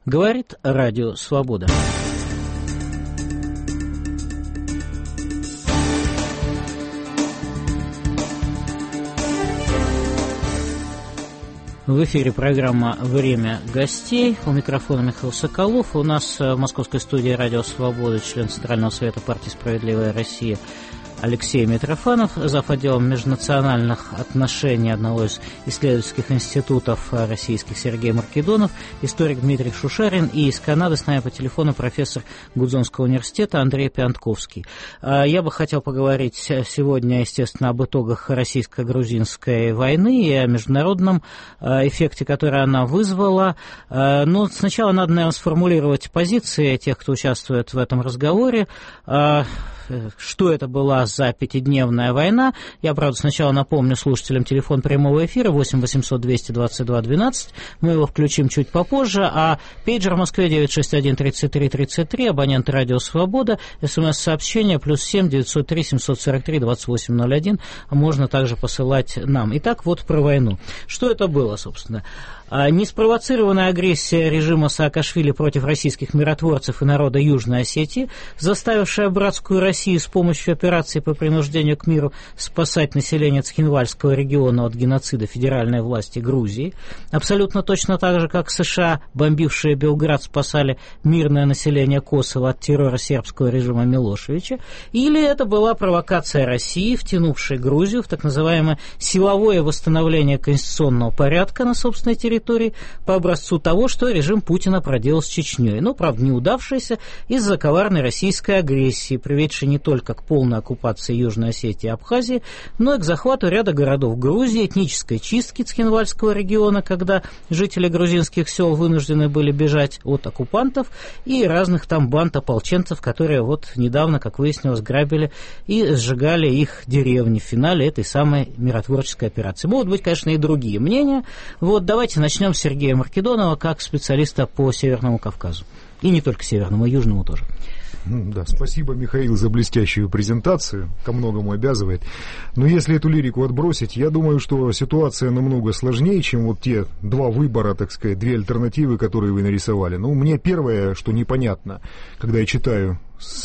Говорит Радио Свобода. В эфире программа «Время гостей». У микрофона Михаил Соколов. У нас в московской студии «Радио Свобода» член Центрального совета партии «Справедливая Россия» Алексей Митрофанов, зав. Отделом межнациональных отношений одного из исследовательских институтов российских Сергей Маркедонов, историк Дмитрий Шушарин и из Канады с нами по телефону профессор Гудзонского университета Андрей Пиантковский. Я бы хотел поговорить сегодня, естественно, об итогах российско-грузинской войны и о международном эффекте, который она вызвала. Но сначала надо, наверное, сформулировать позиции тех, кто участвует в этом разговоре. Что это была за пятидневная война? Я, правда, сначала напомню слушателям телефон прямого эфира 8 800 222 12. Мы его включим чуть попозже. А пейджер в Москве 961 33 33, абонент Радио Свобода, СМС-сообщение +7 903 743 2801. Можно также посылать нам. Итак, вот про войну. Что это было, собственно? Неспровоцированная агрессия режима Саакашвили против российских миротворцев и народа Южной Осетии, заставившая братскую Россию с помощью операции по принуждению к миру спасать население Цхинвальского региона от геноцида федеральной власти Грузии, абсолютно точно так же, как США, бомбившие Белград, спасали мирное население Косово от террора сербского режима Милошевича, или это была провокация России, втянувшей Грузию в так называемое силовое восстановление конституционного порядка на собственной территории, по образцу того, что режим Путина проделал с Чечней, но, правда, неудавшееся из-за коварной российской агрессии, приведшей не только к полной оккупации Южной Осетии и Абхазии, но и к захвату ряда городов Грузии, этнической чистки Цхинвальского региона, когда жители грузинских сел вынуждены были бежать от оккупантов, и разных там банд ополченцев, которые вот недавно, как выяснилось, грабили и сжигали их деревни в финале этой самой миротворческой операции. Могут быть, конечно, и другие мнения. Вот давайте начнем с Сергея Маркедонова, как специалиста по Северному Кавказу. И не только Северному, и Южному тоже. Да, спасибо, Михаил, за блестящую презентацию, ко многому обязывает. Но если эту лирику отбросить, я думаю, что ситуация намного сложнее, чем вот те два выбора, так сказать, две альтернативы, которые вы нарисовали. Ну, мне первое, что непонятно, когда я читаю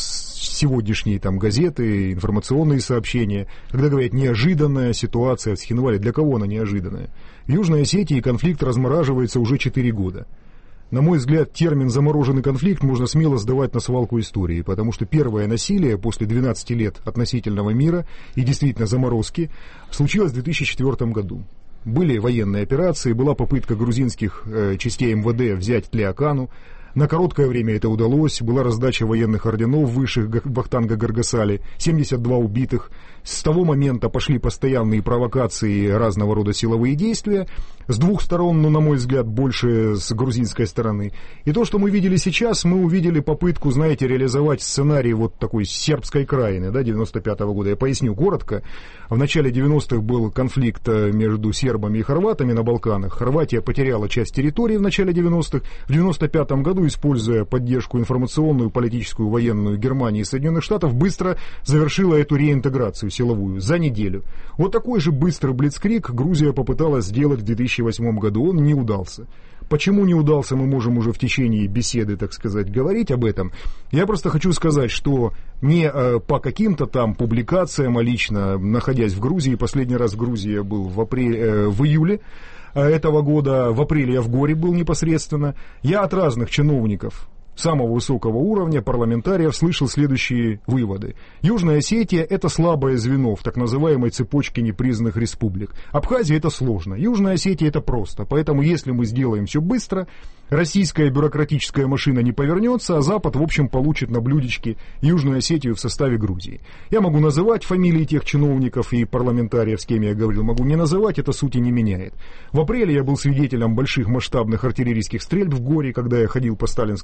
сегодняшние там газеты, информационные сообщения, когда говорят «неожиданная ситуация в Цхинвале». Для кого она неожиданная? В Южной Осетии конфликт размораживается уже 4 года. На мой взгляд, термин «замороженный конфликт» можно смело сдавать на свалку истории, потому что первое насилие после 12 лет относительного мира и действительно заморозки случилось в 2004 году. Были военные операции, была попытка грузинских частей МВД взять Тлеакану. На короткое время это удалось, была раздача военных орденов высших Вахтанга Гаргасали, 72 убитых. С того момента пошли постоянные провокации, разного рода силовые действия. С двух сторон, но, на мой взгляд, больше с грузинской стороны. И то, что мы видели сейчас, мы увидели попытку, знаете, реализовать сценарий вот такой сербской краины, да, 95-го года. Я поясню коротко. В начале 90-х был конфликт между сербами и хорватами на Балканах. Хорватия потеряла часть территории в начале 90-х. В 95-м году, используя поддержку информационную, политическую, военную Германии и Соединенных Штатов, быстро завершила эту реинтеграцию силовую за неделю. Вот такой же быстрый блицкриг Грузия попыталась сделать в 2008 году. Он не удался. Почему не удался, мы можем уже в течение беседы, так сказать, говорить об этом. Я просто хочу сказать, что не по каким-то там публикациям, а лично, находясь в Грузии, последний раз в Грузии я был в июле этого года, в апреле я в Горе был непосредственно, я от разных чиновников самого высокого уровня, парламентариев, слышал следующие выводы. Южная Осетия – это слабое звено в так называемой цепочке непризнанных республик. Абхазия – это сложно, Южная Осетия – это просто. Поэтому если мы сделаем все быстро, российская бюрократическая машина не повернется, а Запад, в общем, получит на блюдечке Южную Осетию в составе Грузии. Я могу называть фамилии тех чиновников и парламентариев, с кем я говорил, могу не называть, это сути не меняет. В апреле я был свидетелем больших масштабных артиллерийских стрельб в Горе, когда я ходил по Сталинскому музею,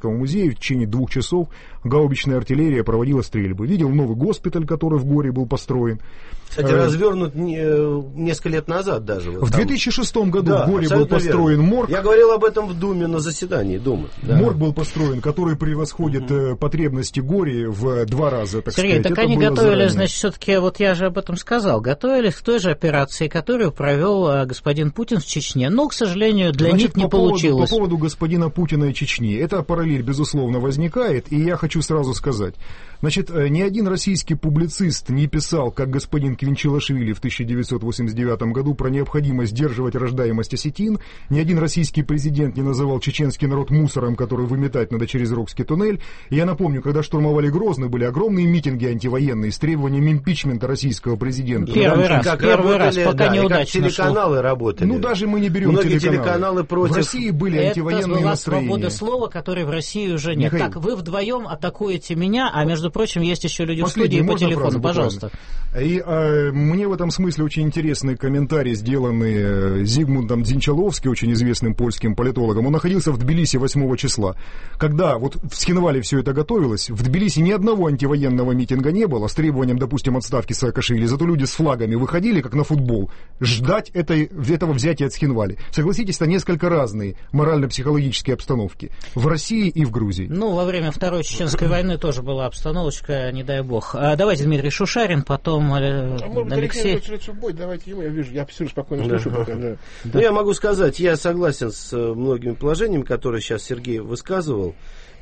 людей, в течение 2 часов гаубичная артиллерия проводила стрельбы. Видел новый госпиталь, который в Горе был построен. Кстати, развернут несколько лет назад даже. Вот в 2006 году в Горе был построен морг. Я говорил об этом в Думе на заседании Думы. Да. Морг был построен, который превосходит потребности Гори в 2 раза, так Сергей, сказать. так они готовились, значит, все-таки, вот я же об этом сказал, готовились к той же операции, которую провел господин Путин в Чечне. Но, к сожалению, для них не получилось. По поводу господина Путина и Чечни. Эта параллель, безусловно, возникает, и я хочу сразу сказать. Значит, ни один российский публицист не писал, как господин Квинчилашвили в 1989 году, про необходимость сдерживать рождаемость осетин. Ни один российский президент не называл чеченский народ мусором, который выметать надо через Рокский туннель. И я напомню, когда штурмовали Грозный, были огромные митинги антивоенные с требованием импичмента российского президента. Первый раз, пока неудачно как телеканалы работали. Ну, даже мы не берем многие телеканалы против. В России были антивоенные настроения. Это была свобода слова, которой в России уже нет. Михаил. Так, вы вдвоем атакуете меня, а между прочим, есть еще люди в студии по телефону. Пожалуйста. И мне в этом смысле очень интересный комментарий, сделанный Зигмундом Дзинчаловским, очень известным польским политологом. Он находился в Тбилиси 8 числа. Когда вот в Схинвале все это готовилось, в Тбилиси ни одного антивоенного митинга не было с требованием, допустим, отставки Саакашвили. Зато люди с флагами выходили, как на футбол, ждать этого взятия от Схинвали. Согласитесь, это несколько разные морально-психологические обстановки в России и в Грузии. Ну, во время Второй Чеченской войны тоже была обстановочка, не дай бог. Давайте Дмитрий Шушарин, потом Алексей. Давайте ему, я вижу, я все спокойно слышу. Да. Ну, я могу сказать, я согласен с многими положениями, которые сейчас Сергей высказывал.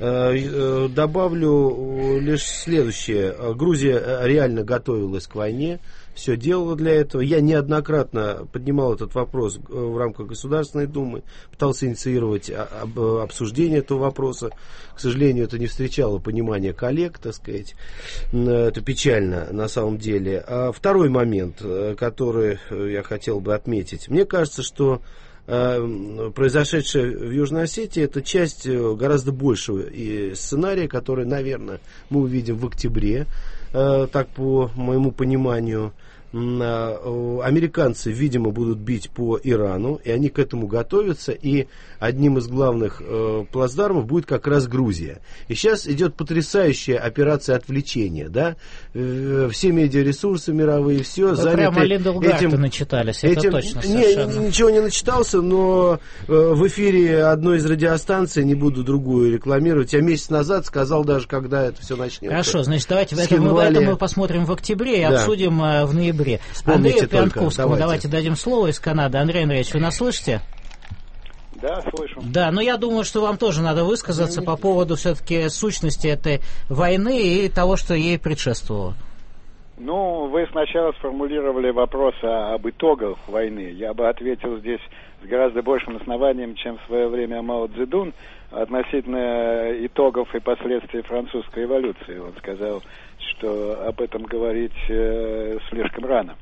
Добавлю лишь следующее. Грузия реально готовилась к войне, все делала для этого. Я неоднократно поднимал этот вопрос в рамках Государственной Думы, пытался инициировать обсуждение этого вопроса. К сожалению, это не встречало понимания коллег, так сказать. Это печально на самом деле. А второй момент, который я хотел бы отметить. Мне кажется, что произошедшее в Южной Осетии это часть гораздо большего сценария, который, наверное, мы увидим в октябре, так по моему пониманию. Американцы, видимо, будут бить по Ирану, и они к этому готовятся, и одним из главных плацдармов будет как раз Грузия. И сейчас идет потрясающая операция отвлечения, да? Все медиаресурсы мировые, все заняты прямо Линдл-Гарта начитались, это точно совершенно. Ничего не начитался, но в эфире одной из радиостанций, не буду другую рекламировать, я месяц назад сказал даже, когда это все начнется. Хорошо, значит, давайте это мы посмотрим в октябре и обсудим в ноябре. Вспомните Андрею Пьянковскому давайте дадим слово из Канады. Андрей Андреевич, вы нас слышите? Да, слышу. Да, но я думаю, что вам тоже надо высказаться по поводу все-таки сущности этой войны и того, что ей предшествовало. Ну, вы сначала сформулировали вопрос об итогах войны. Я бы ответил здесь с гораздо большим основанием, чем в свое время Мао Цзэдун, относительно итогов и последствий французской революции. Он сказал, что об этом говорить слишком рано.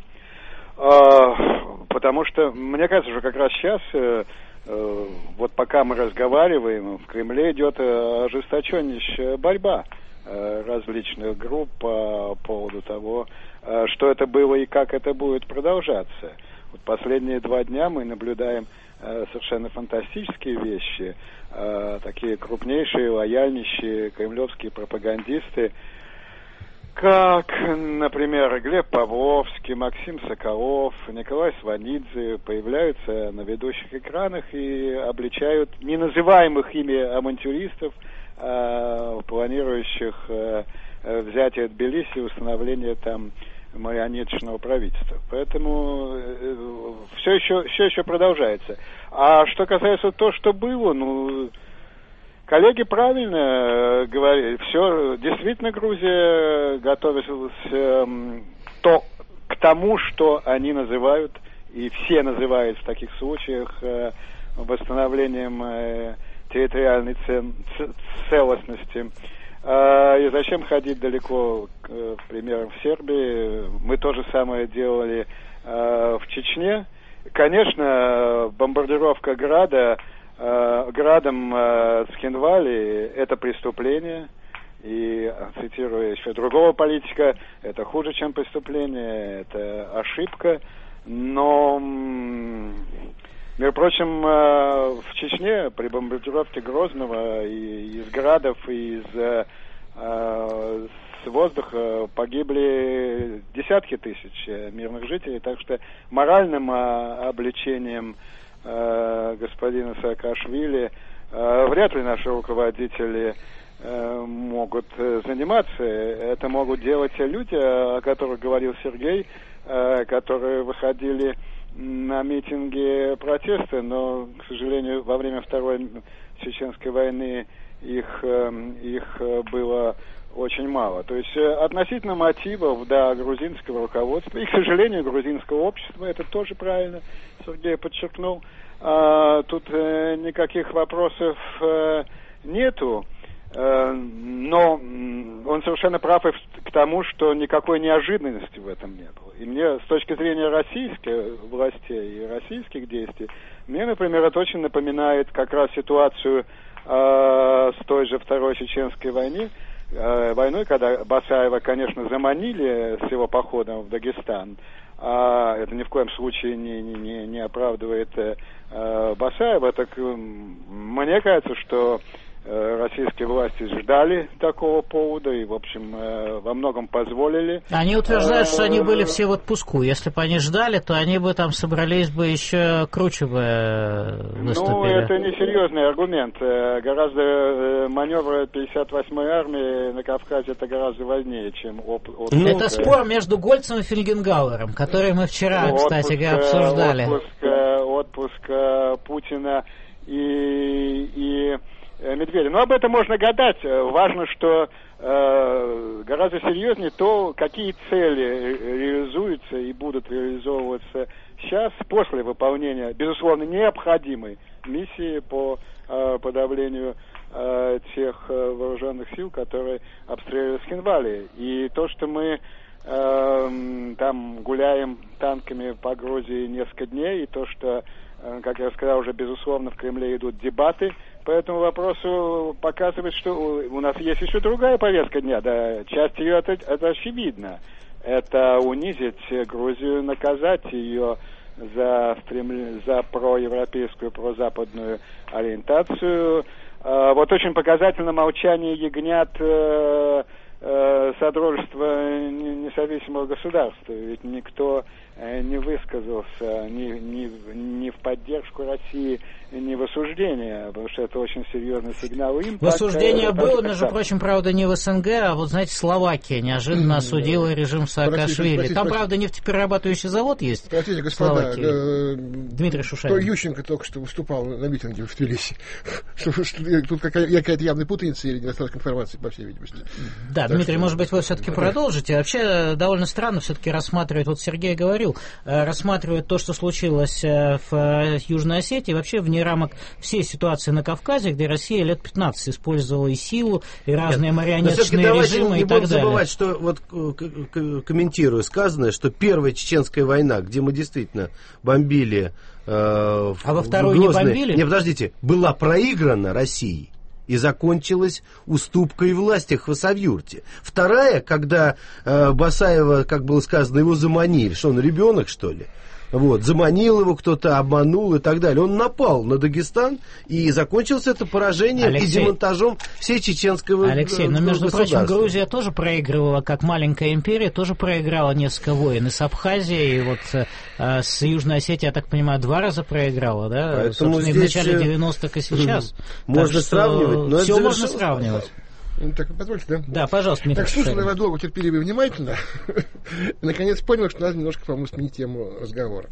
Потому что, мне кажется, что как раз сейчас, вот пока мы разговариваем, в Кремле идет ожесточеннейшая борьба различных групп по поводу того, что это было и как это будет продолжаться. Вот последние 2 дня мы наблюдаем совершенно фантастические вещи. Такие крупнейшие, лояльнейшие кремлевские пропагандисты, как, например, Глеб Павловский, Максим Соколов, Николай Сванидзе появляются на ведущих экранах и обличают неназываемых ими авантюристов, планирующих взятие Тбилиси и установление там марионеточного правительства. Поэтому все еще продолжается. А что касается того, что было, коллеги правильно говорили. Все, действительно, Грузия готовилась к тому, что они называют, и все называют в таких случаях, восстановлением территориальной целостности. И зачем ходить далеко, к примеру, в Сербии? Мы то же самое делали в Чечне. Конечно, бомбардировка градом Цхинвали – это преступление. И, цитируя еще другого политика, это хуже, чем преступление, это ошибка. Но, между прочим, в Чечне при бомбардировке Грозного из градов, с воздуха погибли десятки тысяч мирных жителей, так что моральным обличением господина Саакашвили вряд ли наши руководители могут заниматься. Это могут делать те люди, о которых говорил Сергей, которые выходили на митинги протеста, но, к сожалению, во время Второй Чеченской войны их было очень мало. То есть относительно мотивов, да, грузинского руководства и, к сожалению, грузинского общества, это тоже правильно Сергей подчеркнул, тут никаких вопросов нету. Но он совершенно прав и к тому, что никакой неожиданности в этом не было. И мне, с точки зрения российских властей и российских действий, мне, например, это очень напоминает как раз ситуацию с той же Второй Чеченской войной, когда Басаева, конечно, заманили с его походом в Дагестан. Это ни в коем случае не оправдывает Басаева. Так мне кажется, что российские власти ждали такого повода и, в общем, во многом позволили. Они утверждают, что они были все в отпуску. Если бы они ждали, то они бы там собрались бы еще круче бы выступили. Ну, это несерьезный аргумент. Гораздо маневры 58-й армии на Кавказе это гораздо важнее, чем отпуск. Это спор между Гольцем и Фельгенгауром, который мы вчера, кстати говоря, обсуждали. Отпуск Путина и Медведев. Но об этом можно гадать. Важно, что гораздо серьезнее то, какие цели реализуются и будут реализовываться сейчас, после выполнения, безусловно, необходимой миссии по подавлению тех вооруженных сил, которые обстреливали Схинвали. И то, что мы там гуляем танками по Грузии несколько дней, и то, что, как я сказал, уже, безусловно, в Кремле идут дебаты по этому вопросу, показывает, что у нас есть еще другая повестка дня. Да, часть ее это очевидно. Это унизить Грузию, наказать ее за проевропейскую, прозападную ориентацию. Вот очень показательно молчание ягнят Содружества независимого государства. Ведь никто не высказался ни в поддержку России, ни в осуждение, потому что это очень серьезный сигнал им. В осуждение было, между прочим, правда, не в СНГ, а вот, знаете, Словакия неожиданно осудила режим Саакашвили. Там, правда, нефтеперерабатывающий завод есть. Простите, господа, Дмитрий Шушарин. Ющенко только что выступал на митинге в Тбилиси. Тут какая-то явная путаница или недостаток информации, по всей видимости. Да, Дмитрий, может быть, вы все-таки продолжите. Вообще, довольно странно все-таки рассматривать, вот Сергей говорил, рассматривать то, что случилось в Южной Осетии, вообще вне рамок всей ситуации на Кавказе, где Россия лет 15 использовала и силу, и разные марионеточные режимы и так далее. Не будем забывать, что, вот комментируя сказанное, что первая Чеченская война, где мы действительно бомбили а во вторую не бомбили? Не, подождите, была проиграна Россией и закончилась уступкой власти в Хасавюрте. Вторая, когда Басаева, как было сказано, его заманили. Что он, ребенок, что ли? Вот, заманил его кто-то, обманул и так далее. Он напал на Дагестан, и закончилось это поражением и демонтажом всей чеченского Алексей, но, между прочим, Грузия тоже проигрывала, как маленькая империя, тоже проиграла несколько войн. И с Абхазией, и вот с Южной Осетией, я так понимаю, 2 раза проиграла, да? Поэтому собственно, и в начале 90-х и сейчас. Можно сравнивать, но все можно сравнивать. Так, позвольте, да? Да, пожалуйста, Дмитрий. Так, слушал я вас долго, терпеливо и внимательно. И, наконец, понял, что надо немножко, по-моему, сменить тему разговора.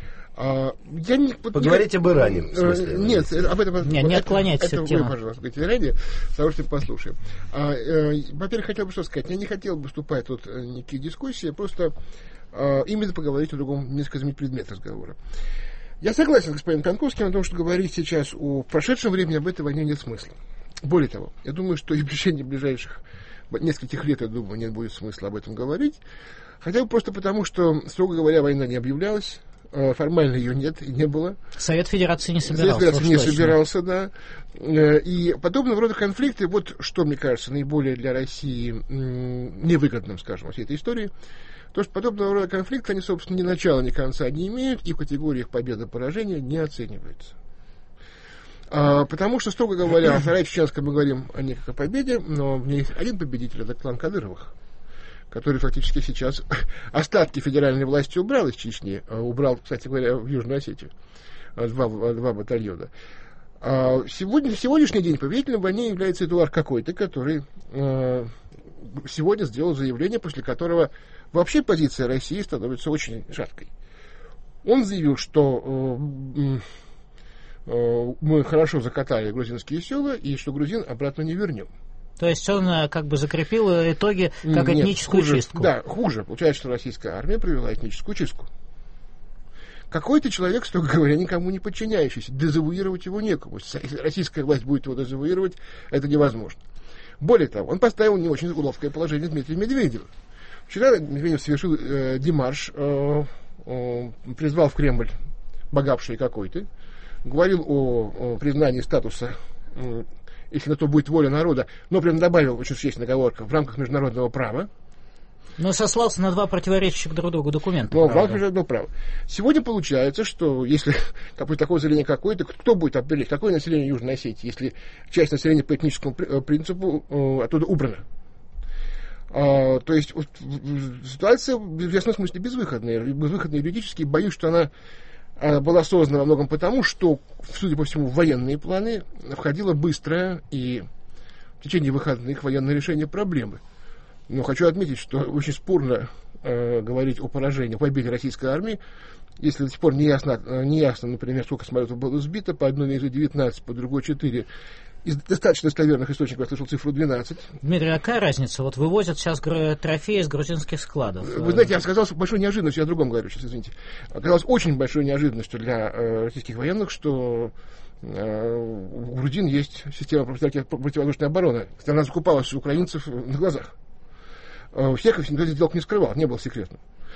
Поговорить об Иране, в смысле? Нет, об этом... Не отклоняйтесь от темы. Вы, пожалуйста, говорите о Иране, с удовольствием послушаем. Во-первых, хотел бы что сказать. Я не хотел бы вступать тут в никакие дискуссии, просто именно поговорить о другом, несколько изменить предмет разговора. Я согласен с господином Конковским о том, что говорить сейчас о прошедшем времени об этой войне нет смысла. Более того, я думаю, что и в течение ближайших нескольких лет, я думаю, нет будет смысла об этом говорить. Хотя бы просто потому, что, строго говоря, война не объявлялась, формально ее нет и не было. Совет Федерации не собирался. Совет Федерации не собирался, да. И подобного рода конфликты, вот что, мне кажется, наиболее для России невыгодным, скажем, во всей этой истории, то, что подобного рода конфликты, они, собственно, ни начала, ни конца не имеют, и в категориях победы и поражения не оцениваются. Потому что, строго говоря, Вторая Чеченская, мы говорим о ней как о победе, но в ней есть один победитель, это клан Кадыровых, который фактически сейчас остатки федеральной власти убрал из Чечни, убрал, кстати говоря, в Южную Осетию, два батальона. Сегодняшний день победителем в войне является Эдуард Какой-то, который сегодня сделал заявление, после которого вообще позиция России становится очень шаткой. Он заявил, что мы хорошо закатали грузинские села и что грузин обратно не вернем. То есть он как бы закрепил итоги как этническую чистку. Да, хуже. Получается, что российская армия провела этническую чистку. Какой-то человек, строго говоря, никому не подчиняющийся. Дезавуировать его некому. Если российская власть будет его дезавуировать, это невозможно. Более того, он поставил не очень ловкое положение Дмитрия Медведева. Вчера Медведев совершил демарш, призвал в Кремль богавший какой-то, говорил о признании статуса, если на то будет воля народа, но прям добавил, очень существенная оговорка, в рамках международного права. Но сослался на два противоречащих друг другу документа. Но в рамках международного права. Сегодня получается, что если такое заявление какое-то, кто будет определять, какое население Южной Осетии, если часть населения по этническому принципу оттуда убрана. То есть ситуация в известном смысле безвыходная юридически. Боюсь, что она была создана во многом потому, что, судя по всему, в военные планы входило быстрое и в течение выходных военное решение проблемы. Но хочу отметить, что очень спорно говорить о поражении, о победе российской армии, если до сих пор не ясно, например, сколько самолетов было сбито, по одной из 19, по другой 4. Из достаточно достоверных источников я слышал цифру 12. Дмитрий, а какая разница? Вот вывозят сейчас трофеи из грузинских складов. Вы знаете, я сказал большой неожиданностью, я о другом говорю сейчас, извините. Оказалось очень большой неожиданностью для российских военных, что у грузин есть система противовоздушной обороны. Она закупалась у украинцев на глазах. Всех никто здесь дело не скрывал, не было секретным.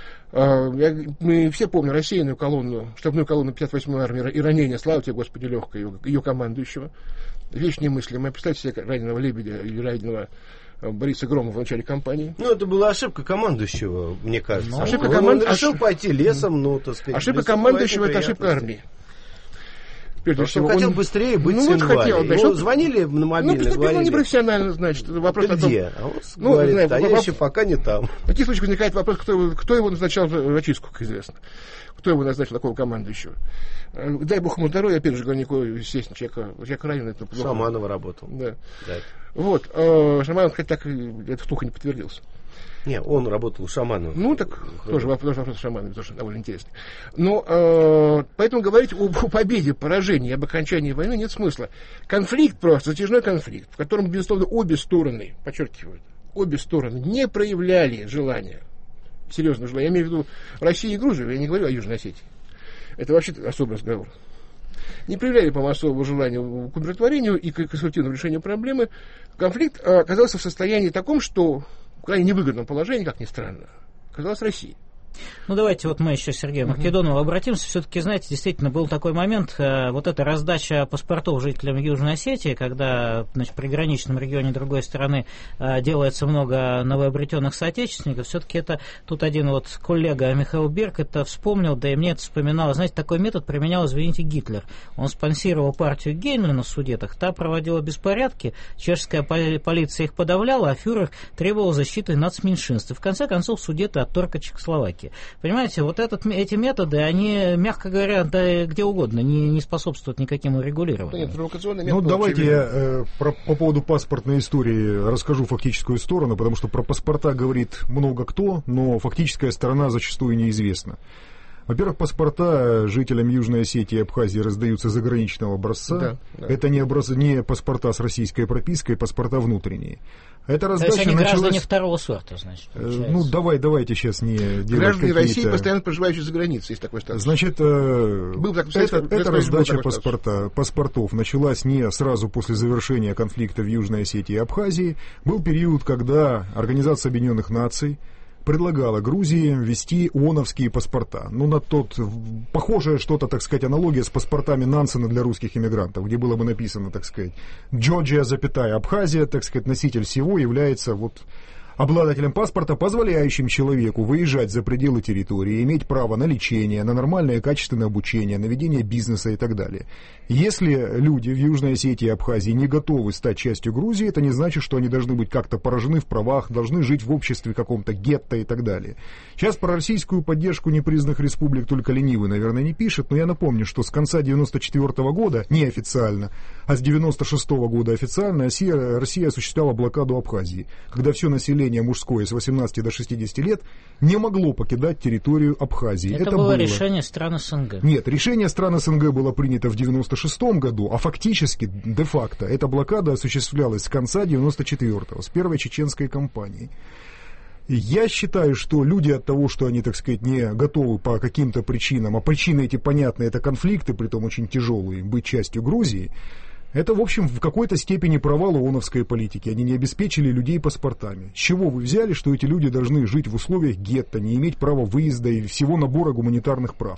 Мы все помним рассеянную колонну, штабную колонну 58-й армии и ранение, слава тебе, Господи, легкое, ее командующего. Вещь немыслимая. Представьте себе раненого Лебедя или раненого Бориса Громова в начале кампании. Ну, это была ошибка командующего, мне кажется. Ошибка он решил пойти лесом, так сказать. Ошибка командующего — это ошибка армии. Прежде всего, хотел быстрее быть с инвалидом. Звонили на мобильный, говорили. Непрофессионально, значит. Вопрос ты где? А он говорит, я еще пока не там. В таких случаях возникает вопрос, кто его назначал в очистку, как известно. Кто его назначил такого командующего. Дай бог ему здоровья, опять же, говорю, никакого, естественно, человека раненый. Шаманова работал. Да. Вот. Шаманов, хоть так, этот слух не подтвердился. Не, он работал у Шаманова. Ну, так тоже вопрос Шаманова, тоже довольно интересный. Но поэтому говорить о победе, поражении, об окончании войны нет смысла. Конфликт просто, затяжной конфликт, в котором, безусловно, обе стороны, подчеркиваю, обе стороны не проявляли желания, серьезного желания. Я имею в виду Россию и Грузию, я не говорю о Южной Осетии. Это вообще особый разговор. Не проявляли по массовому желанию к умиротворению и к конструктивному решению проблемы. Конфликт оказался в состоянии таком, что в крайне невыгодном положении, как ни странно, оказалась Россия. Ну, давайте вот мы еще к Сергею Македонову обратимся. Все-таки, знаете, действительно был такой момент, вот эта раздача паспортов жителям Южной Осетии, когда, значит, в приграничном регионе другой стороны делается много новообретенных соотечественников. Все-таки это тут один вот коллега Михаил Берг это вспомнил, да и мне это вспоминало. Знаете, такой метод применял, извините, Гитлер. Он спонсировал партию Гейнлина в Судетах, та проводила беспорядки, чешская полиция их подавляла, а фюрер требовал защиты нацменьшинств. И в конце концов Судеты отторг от Чехословакии. Понимаете, вот эти методы, они, мягко говоря, да, где угодно, не способствуют никаким урегулированию. Ну, давайте я по поводу паспортной истории расскажу фактическую сторону, потому что про паспорта говорит много кто, но фактическая сторона зачастую неизвестна. Во-первых, паспорта жителям Южной Осетии и Абхазии раздаются заграничного образца. Да. Это не паспорта с российской пропиской, паспорта внутренние. Эта раздача то есть они началась... граждане второго сорта, значит. Ну, давайте сейчас не делать граждане России, постоянно проживающие за границей, есть такой статус. Значит, эта раздача паспортов началась не сразу после завершения конфликта в Южной Осетии и Абхазии. Был период, когда Организация Объединенных Наций предлагала Грузии ввести ООНовские паспорта. Ну, на похожее что-то, так сказать, аналогия с паспортами Нансена для русских иммигрантов, где было бы написано, так сказать, Джорджия, Абхазия, так сказать, носитель всего является вот обладателем паспорта, позволяющим человеку выезжать за пределы территории, иметь право на лечение, на нормальное качественное обучение, на ведение бизнеса и так далее. Если люди в Южной Осетии и Абхазии не готовы стать частью Грузии, это не значит, что они должны быть как-то поражены в правах, должны жить в обществе каком-то гетто и так далее. Сейчас про российскую поддержку непризнанных республик только ленивый, наверное, не пишет, но я напомню, что с конца 1994 года, неофициально, а с 1996 года официально, Россия осуществляла блокаду Абхазии, когда все население мужское с 18 до 60 лет не могло покидать территорию Абхазии. Это было решение стран СНГ. Нет, решение стран СНГ было принято в 1996 году, а фактически, де-факто, эта блокада осуществлялась с конца 1994-го, с первой чеченской кампании. Я считаю, что люди от того, что они, так сказать, не готовы по каким-то причинам, а причины эти понятны, это конфликты, притом очень тяжелые, быть частью Грузии, это, в общем, в какой-то степени провал ООНовской политики. Они не обеспечили людей паспортами. С чего вы взяли, что эти люди должны жить в условиях гетто, не иметь права выезда и всего набора гуманитарных прав?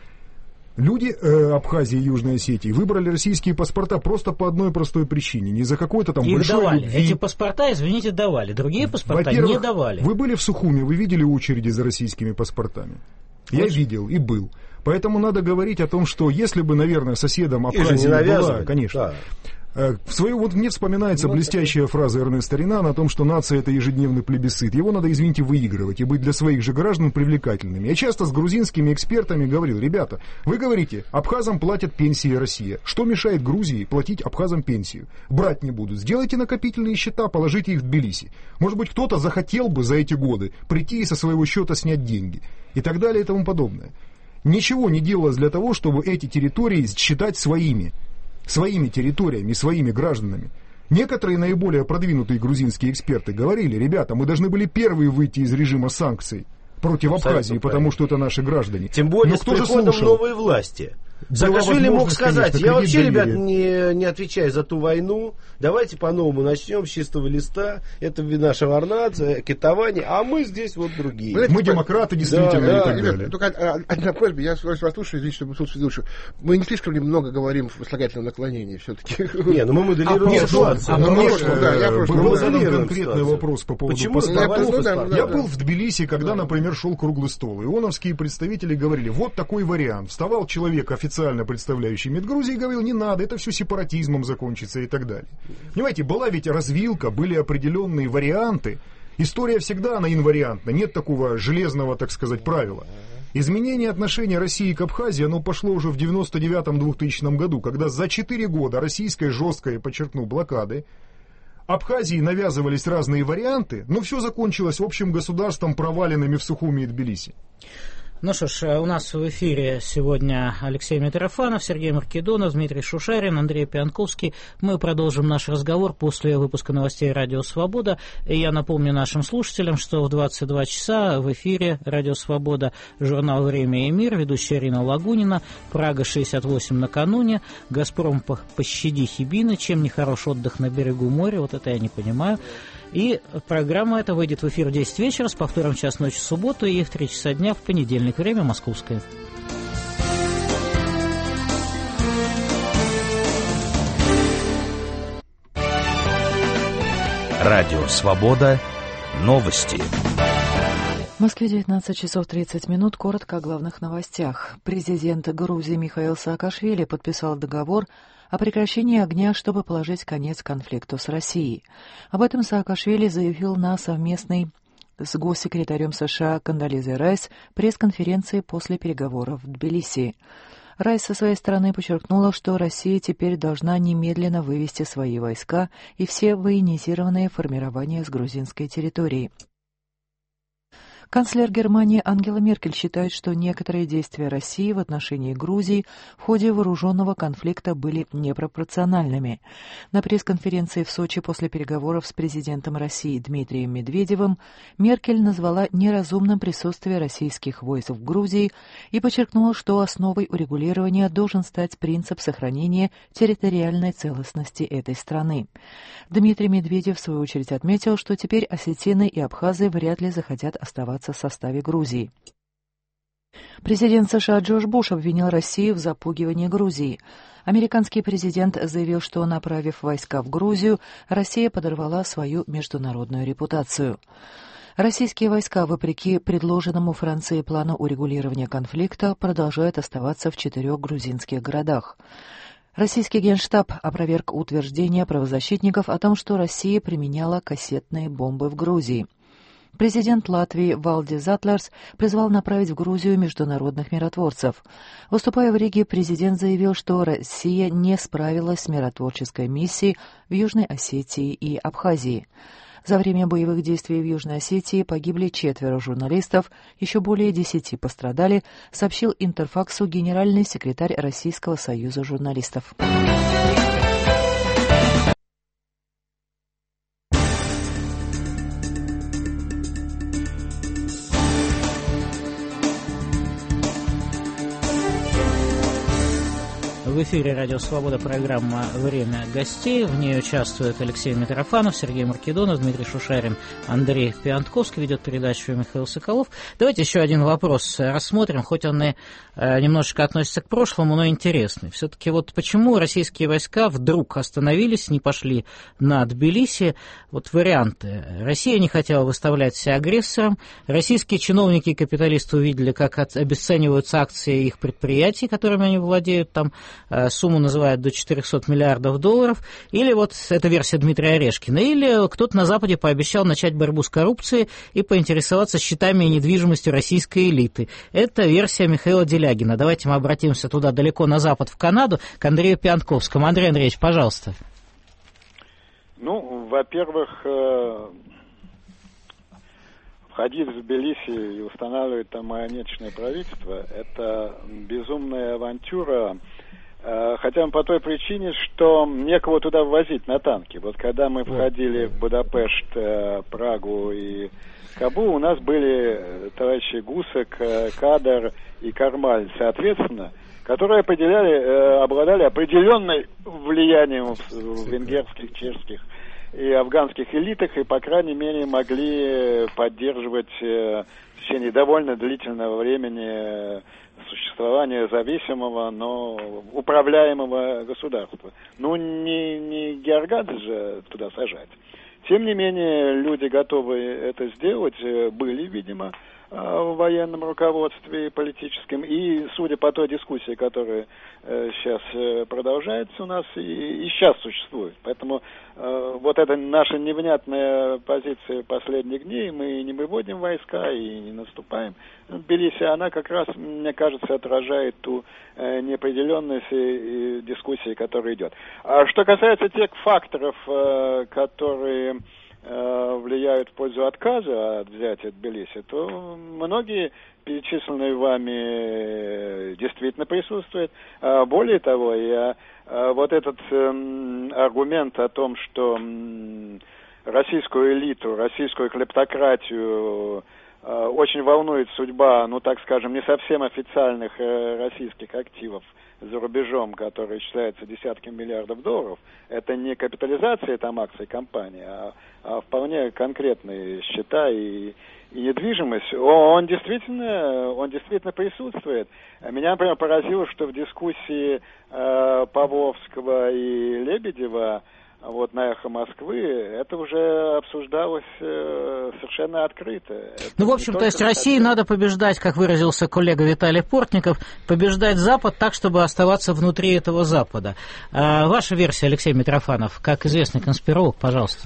Люди Абхазии и Южной Осетии выбрали российские паспорта просто по одной простой причине. Не за какой-то там их большой давали. любви. Эти паспорта, извините, давали. Другие паспорта не давали. Вы были в Сухуми, вы видели очереди за российскими паспортами? Я видел и был. Поэтому надо говорить о том, что если бы, наверное, соседом Абхазии была, конечно... Вот мне вспоминается блестящая фраза Эрнеста Ренана о том, что нация — это ежедневный плебисцит. Его надо, извините, выигрывать и быть для своих же граждан привлекательными. Я часто с грузинскими экспертами говорил: ребята, вы говорите, абхазам платят пенсии Россия. Что мешает Грузии платить абхазам пенсию? Брать не будут. Сделайте накопительные счета, положите их в Тбилиси. Может быть, кто-то захотел бы за эти годы прийти и со своего счета снять деньги. И так далее и тому подобное. Ничего не делалось для того, чтобы эти территории считать своими территориями, своими гражданами. Некоторые наиболее продвинутые грузинские эксперты говорили: ребята, мы должны были первые выйти из режима санкций против Абхазии, потому что это наши граждане. Тем более с приходом новой власти. Саакашвили мог сказать: конечно, я вообще, ребят, не отвечаю за ту войну, давайте по-новому начнем с чистого листа, это наша Варнадзе, Кетовани, а мы здесь вот другие. Мы демократы, действительно, и так ребят, далее. Только одна просьба, я вас слушаю, извините, чтобы тут ведущий. Мы не слишком ли много говорим в слагательном наклонении все-таки? Не, ну мы моделируем ситуацию. Был задан конкретный вопрос по поводу паспортов. Я был в Тбилиси, когда, например, шел круглый стол, и ООНовские представители говорили: вот такой вариант. Вставал человек, официально представляющий МИД Грузии, и говорил: не надо, это все сепаратизмом закончится и так далее. Понимаете, была ведь развилка, были определенные варианты. История всегда, она инвариантна, нет такого железного, так сказать, правила. Изменение отношения России к Абхазии, оно пошло уже в 99-2000 году, когда за 4 года российской жесткой, подчеркну, блокады Абхазии навязывались разные варианты, но все закончилось общим государством, проваленными в Сухуми и Тбилиси. Ну что ж, у нас в эфире сегодня Алексей Митрофанов, Сергей Маркедонов, Дмитрий Шушарин, Андрей Пианковский. Мы продолжим наш разговор после выпуска новостей «Радио Свобода». И я напомню нашим слушателям, что в 22 часа в эфире «Радио Свобода» журнал «Время и мир», ведущая Ирина Лагунина, Прага 68 накануне, Газпром пощади Хибины, чем не хорош отдых на берегу моря, вот это я не понимаю. И программа эта выйдет в эфир в 10 вечера, с повтором в час ночи в субботу и в 3 часа дня в понедельник. Время московское. Радио «Свобода». Новости. В Москве 19 часов 30 минут. Коротко о главных новостях. Президент Грузии Михаил Саакашвили подписал договор о прекращении огня, чтобы положить конец конфликту с Россией. Об этом Саакашвили заявил на совместной с госсекретарем США Кондолизой Райс пресс-конференции после переговоров в Тбилиси. Райс со своей стороны подчеркнула, что Россия теперь должна немедленно вывести свои войска и все военизированные формирования с грузинской территории. Канцлер Германии Ангела Меркель считает, что некоторые действия России в отношении Грузии в ходе вооруженного конфликта были непропорциональными. На пресс-конференции в Сочи после переговоров с президентом России Дмитрием Медведевым Меркель назвала неразумным присутствие российских войск в Грузии и подчеркнула, что основой урегулирования должен стать принцип сохранения территориальной целостности этой страны. Дмитрий Медведев, в свою очередь, отметил, что теперь осетины и абхазы вряд ли захотят оставаться в составе Грузии. Президент США Джордж Буш обвинил Россию в запугивании Грузии. Американский президент заявил, что, направив войска в Грузию, Россия подорвала свою международную репутацию. Российские войска, вопреки предложенному Франции плану урегулирования конфликта, продолжают оставаться в 4 грузинских городах. Российский Генштаб опроверг утверждение правозащитников о том, что Россия применяла кассетные бомбы в Грузии. Президент Латвии Валдис Затлерс призвал направить в Грузию международных миротворцев. Выступая в Риге, президент заявил, что Россия не справилась с миротворческой миссией в Южной Осетии и Абхазии. За время боевых действий в Южной Осетии погибли 4 журналистов, еще более 10 пострадали, сообщил Интерфаксу генеральный секретарь Российского союза журналистов. В эфире «Радио Свобода» программа «Время гостей». В ней участвуют Алексей Митрофанов, Сергей Маркедонов, Дмитрий Шушарин, Андрей Пиантковский. Ведет передачу Михаил Соколов. Давайте еще один вопрос рассмотрим, хоть он и немножечко относится к прошлому, но интересный. Все-таки вот почему российские войска вдруг остановились, не пошли на Тбилиси? Вот варианты. Россия не хотела выставлять себя агрессором. Российские чиновники и капиталисты увидели, как обесцениваются акции их предприятий, которыми они владеют, там сумму называют до 400 миллиардов долларов, или вот эта версия Дмитрия Орешкина, или кто-то на Западе пообещал начать борьбу с коррупцией и поинтересоваться счетами и недвижимостью российской элиты. Это версия Михаила Делягина. Давайте мы обратимся туда, далеко на Запад, в Канаду, к Андрею Пиантковскому. Андрей Андреевич, пожалуйста. Ну, во-первых, входить в Тбилиси и устанавливать там марионеточное правительство – это безумная авантюра, хотя бы по той причине, что некого туда ввозить на танке. Вот когда мы входили в Будапешт, Прагу и Кабул, у нас были товарищи Гусак, Кадр и Кармаль, соответственно, которые обладали определенным влиянием в венгерских, чешских и афганских элитах, и, по крайней мере, могли поддерживать в течение довольно длительного времени существования зависимого, но управляемого государства. Ну, не Георгадзе же туда сажать. Тем не менее, люди готовы это сделать, были, видимо, в военном руководстве и политическом. И, судя по той дискуссии, которая сейчас продолжается у нас, и сейчас существует. Поэтому вот эта наша невнятная позиция последних дней, мы не выводим войска и не наступаем в Тбилиси, она как раз, мне кажется, отражает ту неопределенность и дискуссии, которая идет. А что касается тех факторов, которые влияют в пользу отказа от взятия Тбилиси, то многие перечисленные вами действительно присутствуют. Более того, вот этот аргумент о том, что российскую элиту, российскую клептократию очень волнует судьба, ну так скажем, не совсем официальных российских активов за рубежом, которые считаются десятками миллиардов долларов, это не капитализация там акций компании, а вполне конкретные счета и недвижимость. Он действительно присутствует. Меня, например, поразило, что в дискуссии Павловского и Лебедева вот на «Эхо Москвы» это уже обсуждалось совершенно открыто. Ну, в общем, то есть России надо побеждать, как выразился коллега Виталий Портников, побеждать Запад так, чтобы оставаться внутри этого Запада. Ваша версия, Алексей Митрофанов, как известный конспиролог, пожалуйста.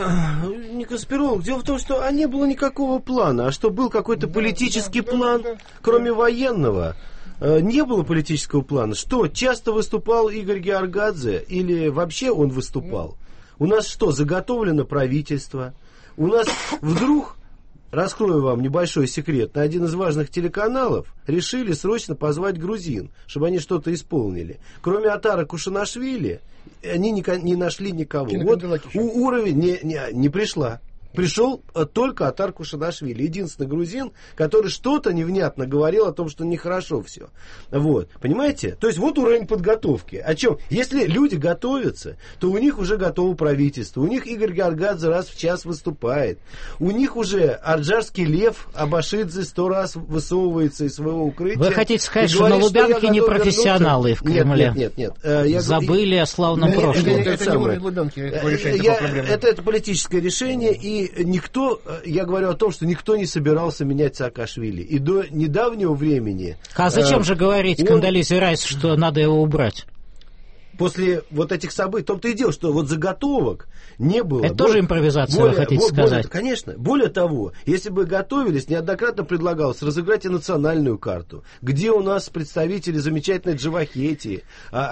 Не конспиролог. Дело в том, что не было никакого плана. А что был какой-то политический план, кроме военного? Не было политического плана. Что, часто выступал Игорь Георгадзе? Или вообще он выступал? У нас что, заготовлено правительство? У нас вдруг, раскрою вам небольшой секрет, на один из важных телеканалов решили срочно позвать грузин, чтобы они что-то исполнили. Кроме Атара Кушанашвили, они не нашли никого. Вот уровень не пришла. пришел только Атар Кушанашвили. Единственный грузин, который что-то невнятно говорил о том, что нехорошо все. Вот. Понимаете? То есть вот уровень подготовки. О чем? Если люди готовятся, то у них уже готово правительство. У них Игорь Гаргадзе раз в час выступает. У них уже Арджарский лев Абашидзе 100 раз высовывается из своего укрытия. Вы хотите сказать, что на Лубянке не профессионалы в Кремле? Нет. Забыли о славном прошлом. Это не уровень Лубянки, это политическое решение, и никто, я говорю о том, что никто не собирался менять Саакашвили. И до недавнего времени... А зачем же говорить Кондолизе Райс, что надо его убрать? После вот этих событий, в том-то и дело, что вот заготовок не было. Это тоже импровизация, вы хотите сказать? Конечно. Более того, если бы готовились, неоднократно предлагалось разыграть и национальную карту, где у нас представители замечательной Джавахетии,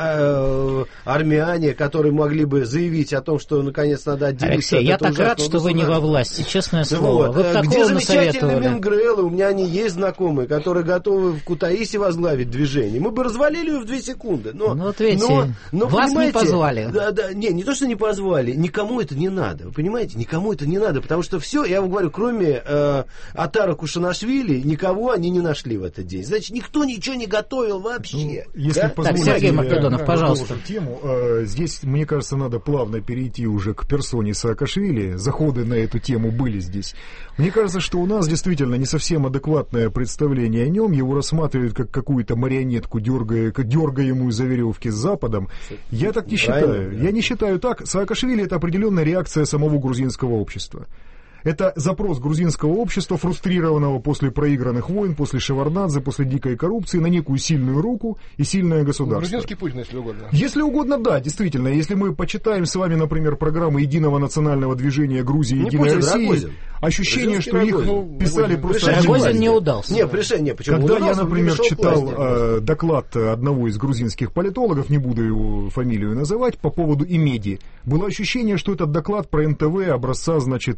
армяне, которые могли бы заявить о том, что наконец надо отделиться. Алексей, я так рад, что вы не во власти, честное слово. Вот где замечательные Менгрелы, у меня они есть знакомые, которые готовы в Кутаиси возглавить движение. Мы бы развалили ее в 2 секунды. Но вас не позвали. Не то, что не позвали, никому это не надо. Вы понимаете, никому это не надо, потому что все, я вам говорю, кроме Атара Кушанашвили, никого они не нашли в этот день. Значит, никто ничего не готовил вообще. Если позволите, Сергей Македонов, пожалуйста. Тему. Здесь, мне кажется, надо плавно перейти уже к персоне Саакашвили. Заходы на эту тему были здесь. Мне кажется, что у нас действительно не совсем адекватное представление о нем. Его рассматривают как какую-то марионетку, дергаемую за веревки с Западом. Я так не считаю. Я не считаю так. Саакашвили — это определенная реакция самого грузинского общества. Это запрос грузинского общества, фрустрированного после проигранных войн, после Шеварднадзе, после дикой коррупции, на некую сильную руку и сильное государство. Грузинский Путин, если угодно. Если угодно, да, действительно. Если мы почитаем с вами, например, программы Единого национального движения Грузии и Единой России, ощущение, что их писали просто... Рогозин не удался. Почему? Когда я, например, читал доклад одного из грузинских политологов, не буду его фамилию называть, по поводу Имеди, было ощущение, что этот доклад про НТВ образца, значит,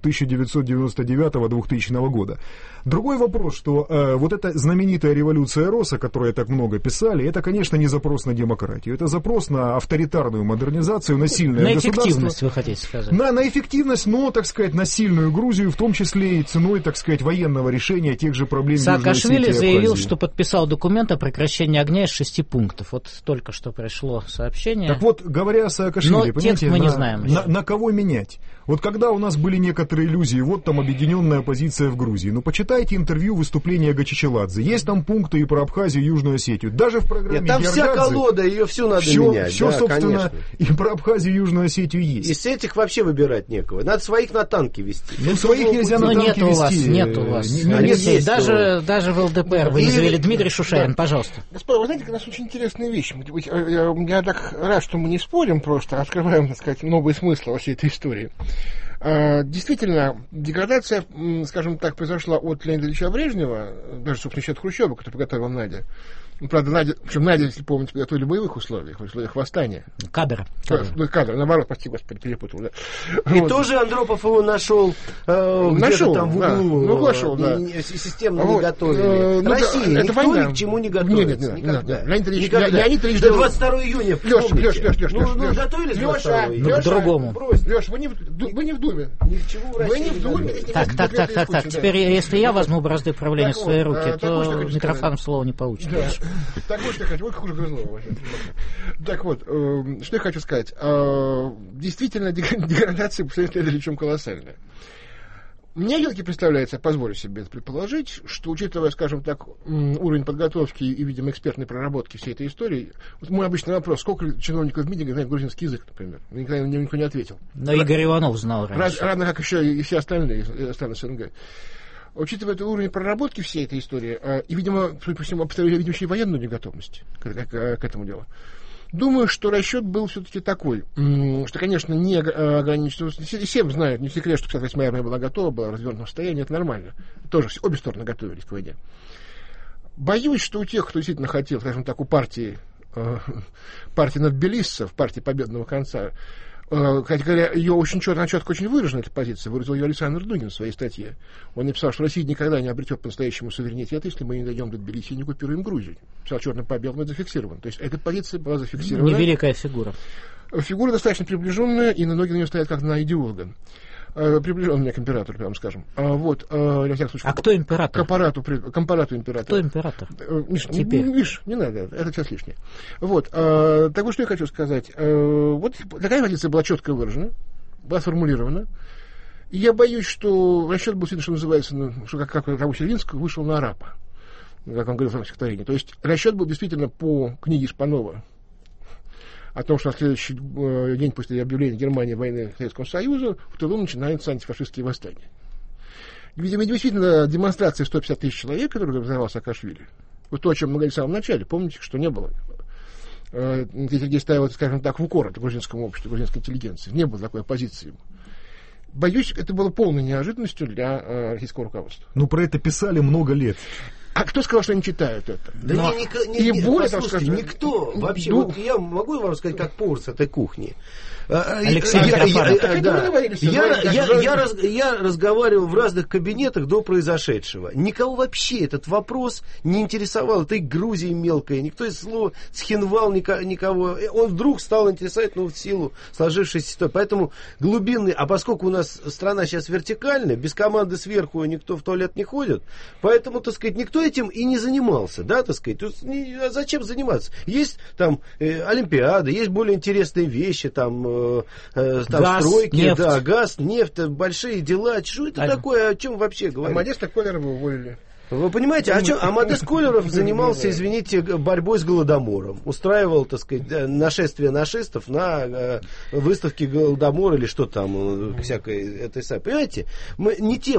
1999-2000 года. Другой вопрос, что вот эта знаменитая революция Роса, о которой так много писали, это, конечно, не запрос на демократию, это запрос на авторитарную модернизацию, на сильное государство. На эффективность, вы хотите сказать. На эффективность, но, так сказать, на сильную Грузию, в том числе и ценой, так сказать, военного решения тех же проблем Южной Осетии и Абхазии. Саакашвили заявил, что подписал документ о прекращении огня из 6 пунктов. Вот только что пришло сообщение. Так вот, говоря о Саакашвили, понимаете, мы не знаем на кого менять? Вот когда у нас были некоторые иллюзии, вот там объединенная оппозиция в Грузии, ну почитайте интервью, выступления Гачичеладзе. Есть там пункты и про Абхазию, и Южную Осетию. Даже в программе там вся колода, ее всю надо менять. Все, собственно, конечно. И про Абхазию, и Южную Осетию есть. Из этих вообще выбирать некого. Надо своих на танки вести. Ну, своих нельзя на танки вести. Нет у вас. Алексей, даже в ЛДПр вы не завели. Дмитрий Шушарин, пожалуйста. Господа, вы знаете, у нас очень интересная вещь. Я так рад, что мы не спорим просто, а открываем, так сказать, новые смыслы во всей этой истории. Действительно, деградация, скажем так, произошла от Леонида Ильича Брежнева, даже, собственно, еще от Хрущева, который подготовил Надя. Правда, Надя, если помните, подготовили в боевых условиях, в условиях восстания. Кадр, наоборот, прости, господи, перепутал. Да. И вот. Тоже Андропов его нашел где-то там в углу. Нашел, да. Системно не готовили. Россия никто ни к чему не готовится. Никогда. Леонид Ильич... До 22 июня, Леш, готовились 22 июня? К другому. Леш, вы не в Думе. Ни к чему в России. Вы не в Думе. Так. Теперь, если я возьму бразды правления в свои руки, то Митрофанов слова не получит. Так вот, что я хочу. Ой, хуже Грызлова. Так вот, что я хочу сказать. Действительно, деградация по сравнению с Ильичем колоссальная. Мне все-таки представляется, позволю себе предположить, что, учитывая, скажем так, уровень подготовки и, видимо, экспертной проработки всей этой истории, вот мой обычный вопрос, сколько чиновников в МИДе знает грузинский язык, например? Никто не ответил. Но Игорь Иванов знал раньше. Равно как еще и все остальные страны СНГ. Учитывая этот уровень проработки всей этой истории, и, видимо, судя по всему, обстоятельства, видимо, еще и военную неготовность к этому делу, думаю, что расчет был все-таки такой, что, конечно, не ограничено. Всем знают, не секрет, что 58-я армия была готова, была в развернутом состоянии, это нормально. Тоже обе стороны готовились к войне. Боюсь, что у тех, кто действительно хотел, скажем так, у партии надбелиссов, партии Победного конца, хотя говоря, ее очень четко очень выражена эта позиция, выразил ее Александр Дугин в своей статье. Он написал, что Россия никогда не обретет по-настоящему суверенитет, если мы не дойдем до Тбилиси и не оккупируем Грузию. Писал черным по белому, это зафиксировано. То есть эта позиция была зафиксирована. Невеликая фигура. Фигура достаточно приближенная, и ноги на нее стоят как на идеолога. приближен меня к императору, прямо скажем. Вот, для всякого случая, кто император? Компарату императора. Кто император? Миш, Теперь. Не надо, это сейчас лишнее. Вот, так вот, что я хочу сказать. Вот такая позиция была четко выражена, была сформулирована. И я боюсь, что расчет был, что называется, что как у Сельвинского вышел на арапа, как он говорил в своем стихотворении. То есть расчет был действительно по книге Шпанова о том, что на следующий день после объявления Германии войны Советскому Союзу в тылу начинаются антифашистские восстания. Видимо, действительно, демонстрация 150 тысяч человек, которую организовал Саакашвили, вот то, о чем мы говорили в самом начале, помните, что не было, где ставилось, скажем так, в укор грузинскому обществу, грузинской интеллигенции, не было такой оппозиции. Боюсь, это было полной неожиданностью для российского руководства. Ну, про это писали много лет. А кто сказал, что они читают это? Да но... послушайте, никто вообще. Вот я могу вам сказать, как повар с этой кухни. Алексей Я разговаривал в разных кабинетах до произошедшего. Никого вообще этот вопрос не интересовал. Это и Грузия мелкая, никто из слова Цхинвал никого. Он вдруг стал интересовать, в силу сложившейся ситуации. Поэтому глубинный, а поскольку у нас страна сейчас вертикальная, без команды сверху никто в туалет не ходит, поэтому, так сказать, никто этим и не занимался, да, так сказать. Зачем заниматься? Есть там олимпиады, есть более интересные вещи, там газ, стройки, нефть. Да, газ, нефть, большие дела. Что это такое? О чем вообще говорить? Модеста Колерова уволили. Вы понимаете, а Модест Колеров занимался, извините, борьбой с Голодомором. Устраивал, так сказать, нашествие нашистов на выставке Голодомора или что там, всякой этой самой. Понимаете, мы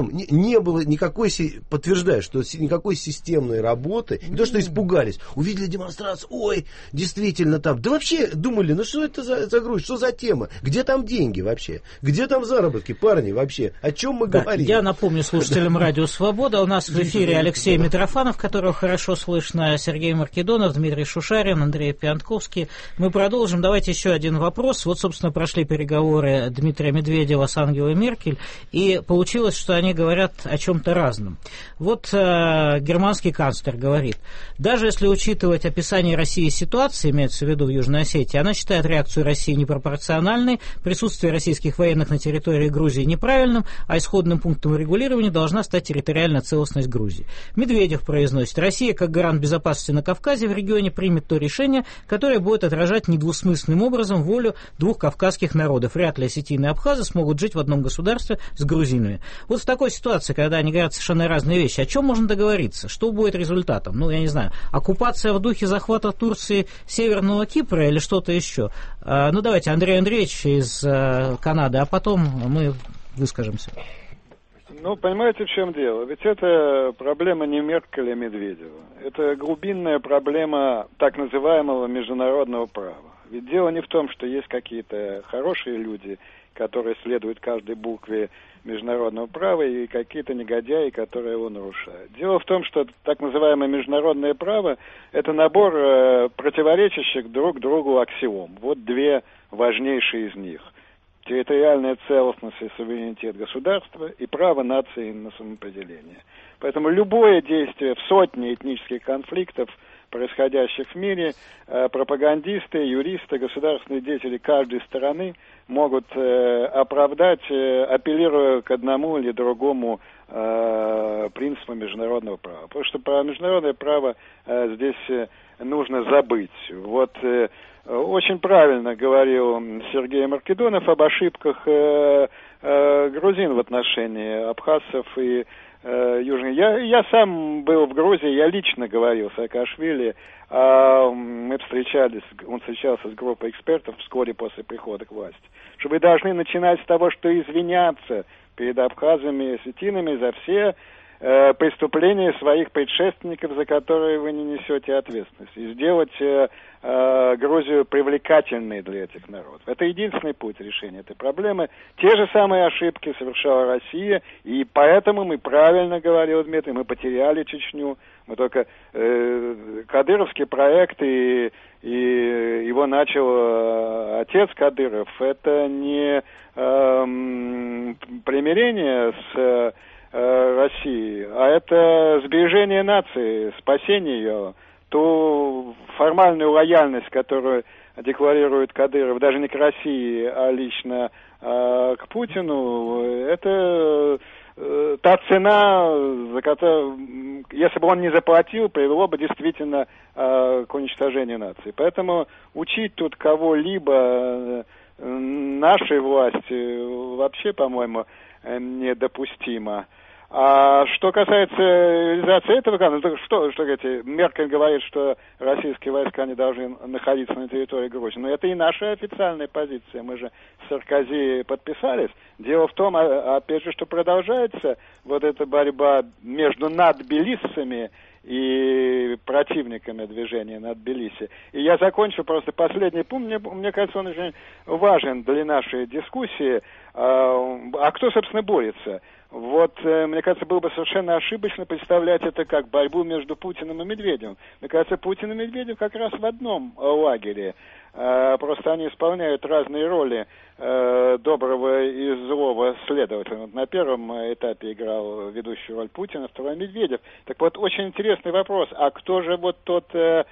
не было никакой, подтверждаю, что никакой системной работы. Не то, что испугались, увидели демонстрацию, ой, действительно там. Да вообще думали, что это за груз, что за тема? Где там деньги вообще? Где там заработки, парни, вообще? О чем мы говорим? Я напомню слушателям Радио Свобода, у нас в эфире Алексей Митрофанов, которого хорошо слышно, Сергей Маркедонов, Дмитрий Шушарин, Андрей Пьянковский. Мы продолжим. Давайте еще один вопрос. Вот, собственно, прошли переговоры Дмитрия Медведева с Ангелой Меркель, и получилось, что они говорят о чем-то разном. Вот германский канцлер говорит, даже если учитывать описание России ситуации, имеется в виду в Южной Осетии, она считает реакцию России непропорциональной, присутствие российских военных на территории Грузии неправильным, а исходным пунктом регулирования должна стать территориальная целостность Грузии. Медведев произносит, Россия как гарант безопасности на Кавказе в регионе примет то решение, которое будет отражать недвусмысленным образом волю двух кавказских народов. Вряд ли осетины и абхазы смогут жить в одном государстве с грузинами. Вот в такой ситуации, когда они говорят совершенно разные вещи, о чем можно договориться? Что будет результатом? Я не знаю, оккупация в духе захвата Турции Северного Кипра или что-то еще? Давайте, Андрей Андреевич из Канады, а потом мы выскажемся. Понимаете, в чем дело? Ведь это проблема не Меркель, а Медведева. Это глубинная проблема так называемого международного права. Ведь дело не в том, что есть какие-то хорошие люди, которые следуют каждой букве международного права, и какие-то негодяи, которые его нарушают. Дело в том, что так называемое международное право – это набор противоречащих друг другу аксиом. Вот две важнейшие из них. Территориальная целостность и суверенитет государства и право нации на самоопределение. Поэтому любое действие в сотне этнических конфликтов, происходящих в мире, пропагандисты, юристы, государственные деятели каждой страны могут оправдать, апеллируя к одному или другому принципу международного права. Потому что про международное право здесь нужно забыть. Очень правильно говорил Сергей Маркедонов об ошибках грузин в отношении абхазцев и южных. Я сам был в Грузии, я лично говорил с Саакашвили, он встречался с группой экспертов вскоре после прихода к власти, что вы должны начинать с того, что извиняться перед абхазами и осетинами за все преступления своих предшественников, за которые вы не несете ответственность, и сделать Грузию привлекательной для этих народов. Это единственный путь решения этой проблемы. Те же самые ошибки совершала Россия, и поэтому мы правильно говорил Дмитрий, мы потеряли Чечню. Мы только кадыровский проект и его начал отец Кадыров. Это не примирение с России, а это сбережение нации, спасение ее, ту формальную лояльность, которую декларирует Кадыров, даже не к России, а лично к Путину, это та цена, за которую, если бы он не заплатил, привело бы действительно к уничтожению нации. Поэтому учить тут кого-либо нашей власти вообще, по-моему, недопустимо. А что касается реализации этого, что говорите, Меркель говорит, что российские войска не должны находиться на территории Грузии. Но это и наша официальная позиция. Мы же с Саркози подписались. Дело в том, опять же, что продолжается вот эта борьба между надбилиссами и противниками движения над Тбилиси. И я закончу просто последний пункт. Мне кажется, он очень важен для нашей дискуссии. А кто, собственно, борется? Вот, мне кажется, было бы совершенно ошибочно представлять это как борьбу между Путиным и Медведевым. Мне кажется, Путин и Медведев как раз в одном лагере. Просто они исполняют разные роли доброго и злого следователя. Вот на первом этапе играл ведущую роль Путин, а второй Медведев. Так вот, очень интересный вопрос. А кто же вот тот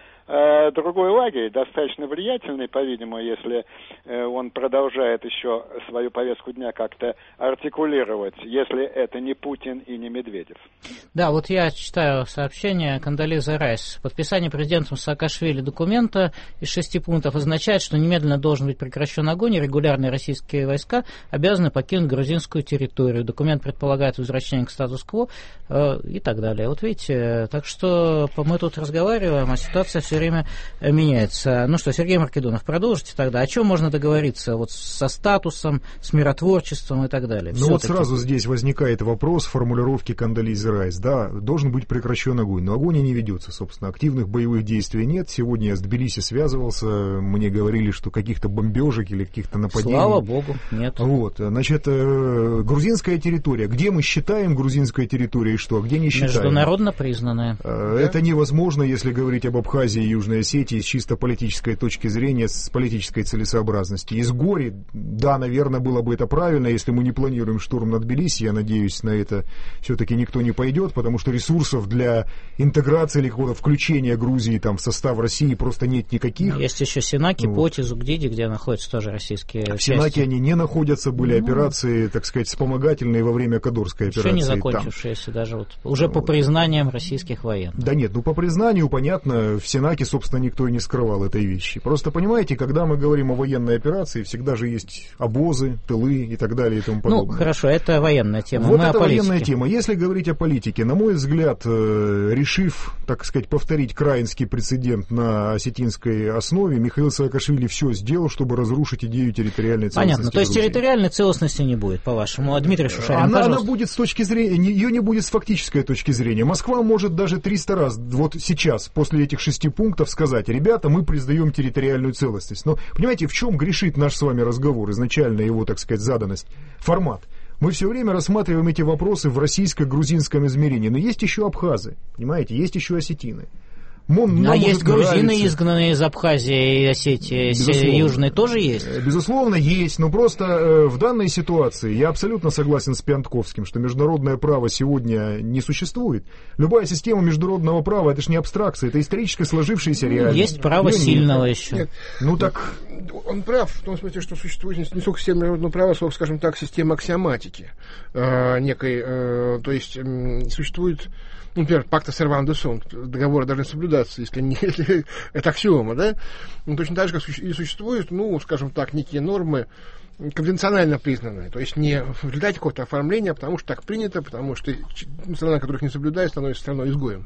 другой лагерь, достаточно влиятельный, по-видимому, если он продолжает еще свою повестку дня как-то артикулировать, если это не Путин и не Медведев? Да, вот я читаю сообщение Кондолизы Райс. Подписание президентом Саакашвили документа из 6 пунктов означает, что немедленно должен быть прекращен огонь, и регулярные российские войска обязаны покинуть грузинскую территорию. Документ предполагает возвращение к статус-кво и так далее. Вот видите, так что мы тут разговариваем, а ситуация все время меняется. Ну что, Сергей Маркедонов, продолжите тогда. О чем можно договориться вот со статусом, с миротворчеством и так далее? Ну вот сразу здесь возникает вопрос формулировки Кондолизы Райс. Да, должен быть прекращен огонь, но огонь и не ведется, собственно. Активных боевых действий нет. Сегодня я с Тбилиси связывался, мне говорили, что каких-то бомбежек или каких-то нападений. Слава богу, нет. Вот, значит, грузинская территория. Где мы считаем грузинская территория и что, а где не считаем? Международно признанная. Это невозможно, если говорить об Абхазии и Южной Осетии с чисто политической точки зрения, с политической целесообразности. Из Гори, да, наверное, было бы это правильно, если мы не планируем штурм над Тбилиси, я надеюсь, на это все-таки никто не пойдет, потому что ресурсов для интеграции или какого-то включения Грузии там в состав России просто нет никаких. Есть еще Синаки, вот. Поти, Зугдиди, где находятся тоже российские части. В Синаки они не находятся, были операции, так сказать, вспомогательные во время Кадорской операции. Еще не закончившиеся даже вот, уже по признаниям российских военных. Да нет, по признанию, понятно, в Синаке, собственно, никто и не скрывал этой вещи. Просто, понимаете, когда мы говорим о военной операции, всегда же есть обозы, тылы и так далее и тому подобное. Ну, хорошо, это военная тема. Вот это военная тема. Если говорить о политике, на мой взгляд, решив, так сказать, повторить краинский прецедент на осетинской основе, Михаил Саакашвили все сделал, чтобы разрушить идею территориальной целостности. Понятно, то есть территориальной целостности не будет, по-вашему. А Дмитрий Шушарин, она будет с точки зрения, ее не будет с фактической точки зрения. Москва может даже 300 раз, вот сейчас, после этих 6 пунктов, сказать: ребята, мы признаем территориальную целостность. Но, понимаете, в чем грешит наш с вами разговор, изначально его, так сказать, заданность, формат? Мы все время рассматриваем эти вопросы в российско-грузинском измерении. Но есть еще абхазы, понимаете, есть еще осетины. Есть грузины, изгнанные из Абхазии и Осетии Южной, тоже есть? Безусловно, есть, но просто в данной ситуации я абсолютно согласен с Пиантковским, что международное право сегодня не существует. Любая система международного права — это же не абстракция, это исторически сложившаяся реальность. Есть право сильного еще. Нет. Ну так... Он прав в том смысле, что существует не столько система международного права, сколько, скажем так, система аксиоматики некой, то есть существует... Например, пакта серванда сунт, договоры должны соблюдаться, если это аксиома, да? Ну, точно так же, как и существуют, ну, скажем так, некие нормы конвенционально признанные, то есть не в результате какого-то оформления, а потому что так принято, потому что страна, которых не соблюдает, становится страной-изгоем.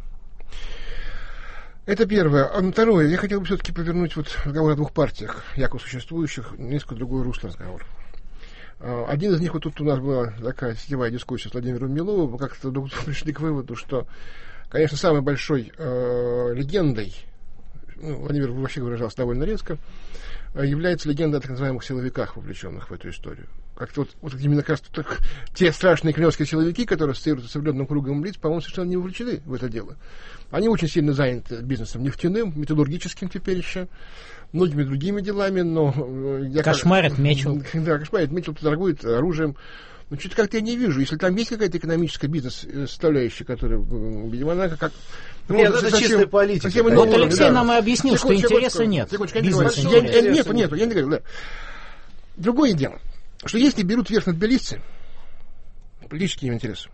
Это первое. А второе, я хотел бы все-таки повернуть вот разговор о двух партиях, якобы существующих, несколько другое русло разговора. Один из них, вот тут у нас была такая сетевая дискуссия с Владимиром Миловым, мы как-то пришли к выводу, что, конечно, самой большой легендой, Владимир вообще выражался довольно резко, является легенда о так называемых силовиках, вовлеченных в эту историю. Как-то вот именно, кажется, те страшные кремлевские силовики, которые ассоциируются с определенным кругом лиц, по-моему, совершенно не вовлечены в это дело. Они очень сильно заняты бизнесом нефтяным, металлургическим теперь еще, многими другими делами, но... Кошмарят Мечел. Да, кошмарят Мечел, торгует оружием. Но что-то как-то я не вижу. Если там есть какая-то экономическая бизнес-составляющая, которая, видимо, она как... Нет, это чистая политика. Вот Алексей нам и объяснил, что интереса нет. Нет, я не говорю, да. Другое дело, что если берут верх над белицы, политические интересы,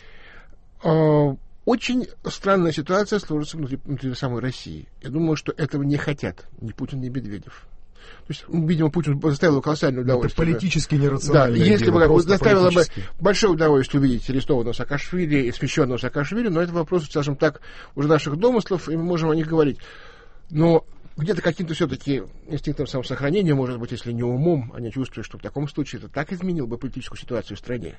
очень странная ситуация сложится внутри самой России. Я думаю, что этого не хотят ни Путин, ни Медведев. То есть, видимо, Путин заставил колоссальное удовольствие. Это политически нерационально. Да, если бы заставило бы большое удовольствие увидеть арестованного Саакашвили и смещенного Саакашвили, но это вопрос, скажем так, уже наших домыслов, и мы можем о них говорить. Но где-то каким-то все-таки инстинктом самосохранения, может быть, если не умом, они чувствуют, что в таком случае это так изменило бы политическую ситуацию в стране.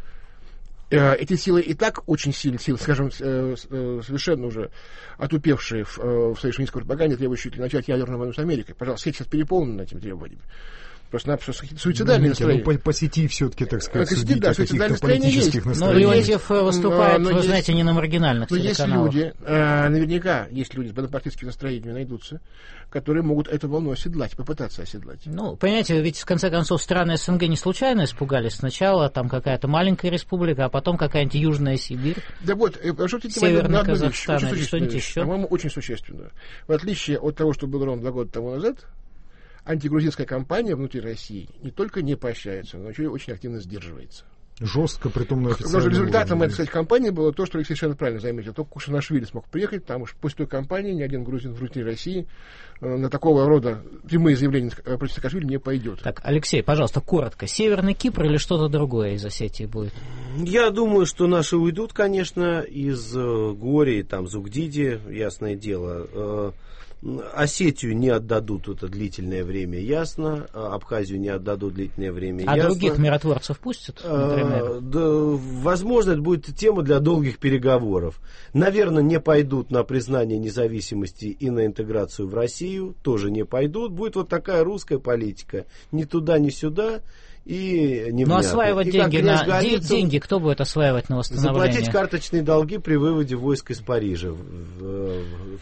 Эти силы и так очень сильные, скажем, совершенно уже отупевшие в своей шовинистской пропаганде, требующие начать ядерную войну с Америкой. Пожалуйста, сейчас переполнены этими требованиями. Просто суицидальные настроения. Ну, по сети все-таки, так сказать, судить о каких-то политических настроениях. Но Леонтьев выступает, вы знаете, не на маргинальных телеканалах. Есть люди, наверняка есть люди с бонапартистскими настроениями найдутся, которые могут эту волну оседлать, попытаться оседлать. Ну, понимаете, ведь в конце концов страны СНГ не случайно испугались. Сначала там какая-то маленькая республика, а потом какая-нибудь Южная Сибирь, да вот, Северный Казахстан или что-нибудь еще. По-моему, очень существенно. В отличие от того, что было ровно 2 года тому назад, антигрузинская кампания внутри России не только не поощряется, но еще и очень активно сдерживается. Жестко, притом на официальном уровне. Результатом уровне. этой, кстати, кампании было то, что Алексей совершенно правильно заметил. Только Кушанашвили смог приехать, потому что после той кампании ни один грузин внутри России на такого рода прямые заявления против Саакашвили не пойдет. Так, Алексей, пожалуйста, коротко. Северный Кипр или что-то другое из Осетии будет? Я думаю, что наши уйдут, конечно, из Гори, там, Зугдиди, ясное дело. Осетию не отдадут это длительное время, ясно. Абхазию не отдадут длительное время, ясно. А других миротворцев пустят, например? Да, возможно, это будет тема для долгих переговоров. Наверное, не пойдут на признание независимости и на интеграцию в Россию. Тоже не пойдут. Будет вот такая русская политика. Ни туда, ни сюда. И невнятно. Но осваивать деньги, кто будет осваивать на восстановление? Заплатить карточные долги при выводе войск из Парижа в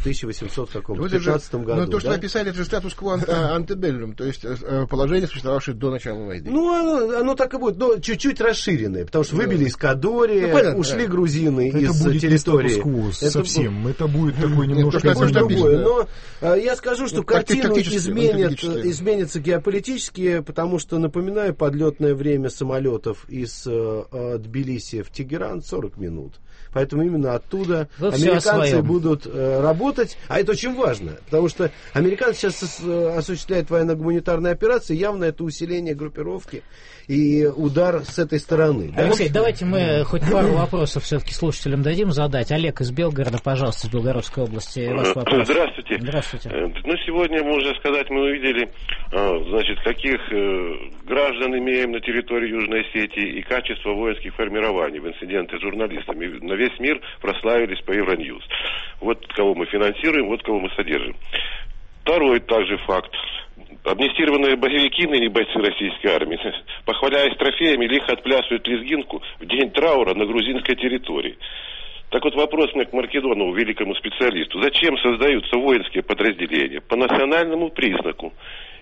1815 году. Но то, что написали, это же статус-кво антебеллюм, то есть положение, существовавшее до начала войны. Ну, оно так и будет, но чуть-чуть расширенное, потому что выбили из Кадори, ушли грузины из территории. Это будет совсем, это будет такой немножко другое. Но я скажу, что картина изменится геополитически, потому что, напоминаю, подлетное время самолетов из Тбилиси в Тегеран 40 минут. Поэтому именно оттуда американцы будут работать. А это очень важно, потому что американцы сейчас осуществляют военно-гуманитарные операции. Явно это усиление группировки и удар с этой стороны. Алексей, давайте мы хоть пару вопросов все-таки слушателям дадим задать. Олег из Белгорода, пожалуйста, из Белгородской области. Ваш вопрос. Здравствуйте. Здравствуйте. Ну, сегодня, можно сказать, мы увидели, значит, каких граждан имеем на территории Южной Осетии и качество воинских формирований в инциденте с журналистами. На весь мир прославились по Евроньюз. Вот кого мы финансируем, вот кого мы содержим. Второй также факт. Амнистированные боевики, ныне бойцы российской армии, похваляясь трофеями, лихо отплясывают лезгинку в день траура на грузинской территории. Так вот вопрос мне к Маркедонову, великому специалисту. Зачем создаются воинские подразделения? По национальному признаку.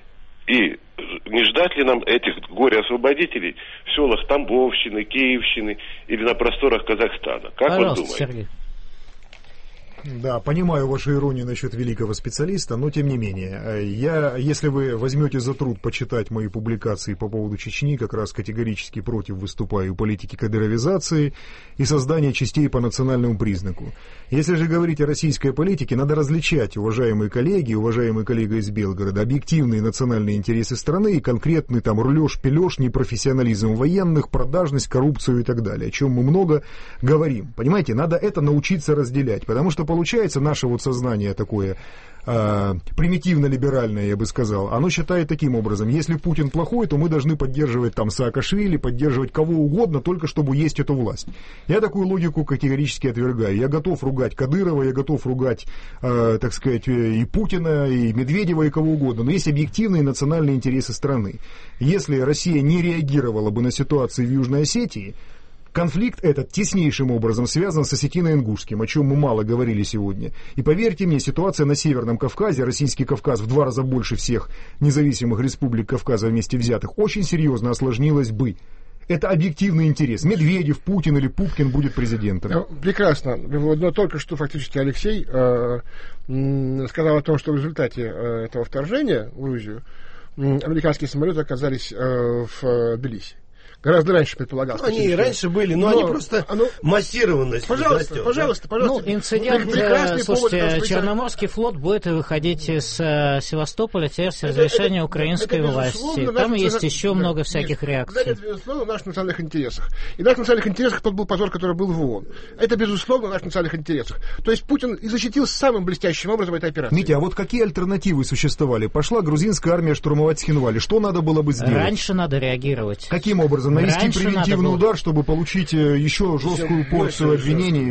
И не ждать ли нам этих горе-освободителей в селах Тамбовщины, Киевщины или на просторах Казахстана? Как вы думаете? Сергей. Да, понимаю вашу иронию насчет великого специалиста, но тем не менее, если вы возьмете за труд почитать мои публикации по поводу Чечни, как раз категорически против выступаю политики кадыровизации и создания частей по национальному признаку. Если же говорить о российской политике, надо различать, уважаемые коллеги, уважаемый коллега из Белгорода, объективные национальные интересы страны и конкретный там рулеж-пележ, непрофессионализм военных, продажность, коррупцию и так далее, о чем мы много говорим. Понимаете, надо это научиться разделять, потому что получается наше вот сознание такое примитивно-либеральное, я бы сказал, оно считает таким образом: если Путин плохой, то мы должны поддерживать там Саакашвили, поддерживать кого угодно, только чтобы есть эту власть. Я такую логику категорически отвергаю. Я готов ругать Кадырова, я готов ругать, так сказать, и Путина, и Медведева, и кого угодно, но есть объективные национальные интересы страны. Если Россия не реагировала бы на ситуацию в Южной Осетии, конфликт этот теснейшим образом связан с Осетино-Ингушским, о чем мы мало говорили сегодня. И поверьте мне, ситуация на Северном Кавказе, Российский Кавказ в 2 раза больше всех независимых республик Кавказа вместе взятых, очень серьезно осложнилась бы. это объективный интерес. Медведев, Путин или Пупкин будет президентом. Прекрасно. Но только что фактически Алексей сказал о том, что в результате этого вторжения в Грузию американские самолеты оказались в Тбилиси. Гораздо раньше предполагалось. Они и раньше были, но они просто массированность. Пожалуйста. Ну, инцидент, слушайте, Черноморский флот будет выходить из Севастополя теперь с разрешения украинской власти. Там есть еще много всяких реакций. Это, безусловно, в наших национальных интересах. И в наших национальных интересах тот был позор, который был в ООН. Это, безусловно, в наших национальных интересах. То есть Путин и защитил самым блестящим образом этой операции. Митя, а вот какие альтернативы существовали? Пошла грузинская армия штурмовать Схинвали. Что надо было бы сделать? Раньше надо реагировать. Каким образом? Навести превентивный удар, чтобы получить еще жесткую порцию обвинений.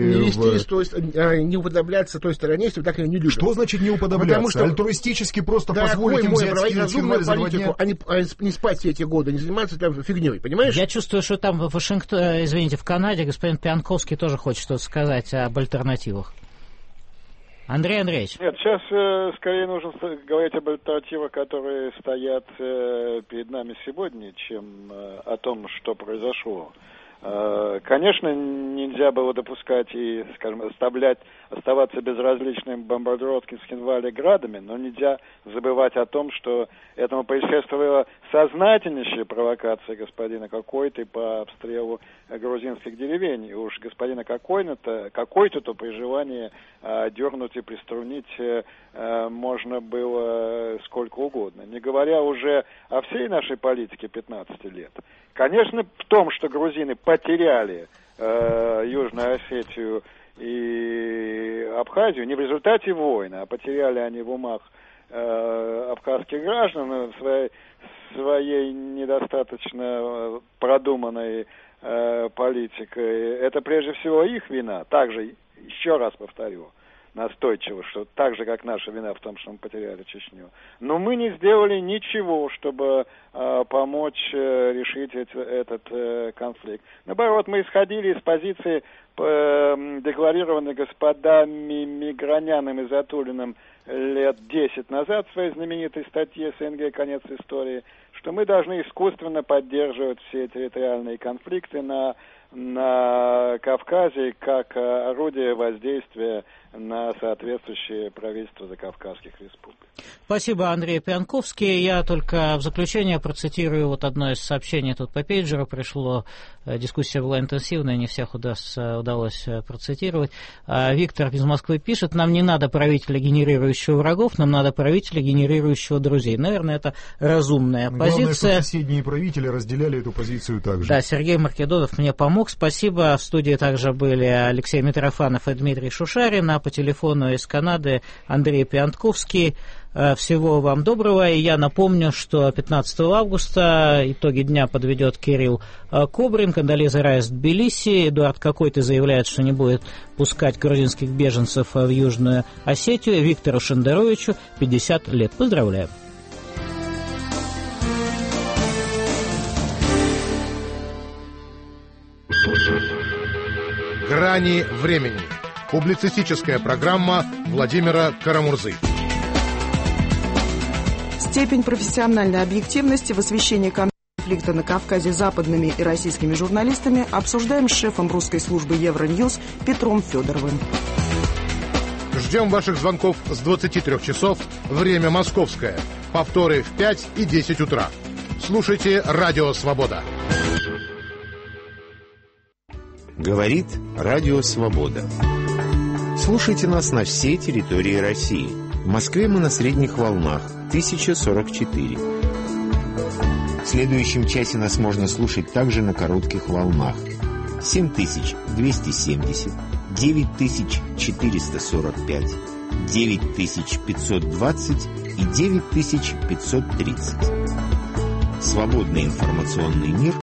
Не уподобляться той стороне, если вы так ее не любите. Что значит не уподобляться? Потому что альтруистически просто позволить им взять Схинвали за 2 дня. Не спать все эти годы, не заниматься там фигней, понимаешь? Я чувствую, что там в Вашингтоне, извините, в Канаде господин Пьянковский тоже хочет что-то сказать об альтернативах. Андрей Андреевич. Нет, сейчас скорее нужно говорить об альтернативах, которые стоят перед нами сегодня, чем о том, что произошло. Конечно, нельзя было допускать и, скажем, оставаться безразличным бомбардировке Схинвали градами, но нельзя забывать о том, что этому предшествовала сознательнейшая провокация господина Кокойты по обстрелу грузинских деревень. И уж господина Кокойта-то при желании дернуть и приструнить можно было сколько угодно. Не говоря уже о всей нашей политике 15 лет. Конечно, в том, что грузины потеряли Южную Осетию и Абхазию не в результате войны, а потеряли они в умах абхазских граждан своей недостаточно продуманной политикой. Это прежде всего их вина. Также, еще раз повторю, настойчиво, что так же, как наша вина в том, что мы потеряли Чечню. Но мы не сделали ничего, чтобы помочь решить этот конфликт. Наоборот, мы исходили из позиции, декларированной господами Миграняном и Затулиным лет 10 назад в своей знаменитой статье «СНГ. Конец истории», что мы должны искусственно поддерживать все территориальные конфликты на Кавказе как орудие воздействия на соответствующие правительства закавказских республик. Спасибо, Андрей Пьянковский. Я только в заключение процитирую вот одно из сообщений тут по пейджеру пришло. Дискуссия была интенсивная, не всех удалось процитировать. Виктор из Москвы пишет: нам не надо правителя, генерирующего врагов, нам надо правителя, генерирующего друзей. Наверное, это разумная позиция. Главное, что соседние правители разделяли эту позицию также. Да, Сергей Маркедонов мне помог. Спасибо. В студии также были Алексей Митрофанов и Дмитрий Шушарин, а по телефону из Канады Андрей Пьянковский. Всего вам доброго. И я напомню, что 15 августа итоги дня подведет Кирилл Кобрин, Кондолиза Райс в Тбилиси. Эдуард Кокойта заявляет, что не будет пускать грузинских беженцев в Южную Осетию. Виктору Шендеровичу 50 лет. Поздравляю. «Грани времени». Публицистическая программа Владимира Карамурзы. Степень профессиональной объективности в освещении конфликта на Кавказе западными и российскими журналистами обсуждаем с шефом русской службы Евроньюз Петром Федоровым. Ждем ваших звонков с 23 часов, время московское. Повторы в 5 и 10 утра. Слушайте «Радио Свобода». Говорит Радио Свобода. Слушайте нас на всей территории России. В Москве мы на средних волнах 1044. В следующем часе нас можно слушать также на коротких волнах 7270, 9445, 9520 и 9530. Свободный информационный мир